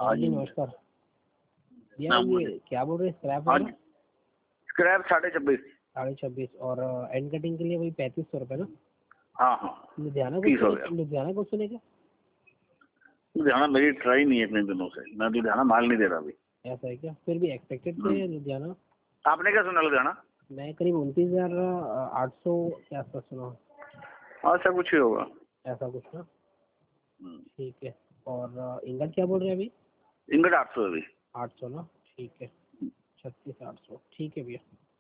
हाँ जी नमस्कार भैया। हाँ ये बोलिए। क्या बोल रहे हैं, स्क्रैप हाँ है ना? जी स्क्रैप 26.5। 26.5 और एंड कटिंग के लिए वही 3500 रुपये ना? हाँ हाँ लुधियाना को 30 हो सुने, गया। लुधियाना को सुने क्या? लुधियाना मेरी ट्राई नहीं है इतने दिनों से, मैं लुधियाना माल नहीं दे रहा अभी। ऐसा है क्या? फिर भी एक्सपेक्टेड थे लुधियाना। आपने क्या सुना लुधियाना? मैं करीब 29,800 के आसपास सुना हूँ। ऐसा कुछ ही होगा। ऐसा कुछ ना? ठीक है। और इंगट क्या बोल रहे हैं अभी? इंगट 800 अभी। 800 ना? ठीक है, 36,800 ठीक है भैया।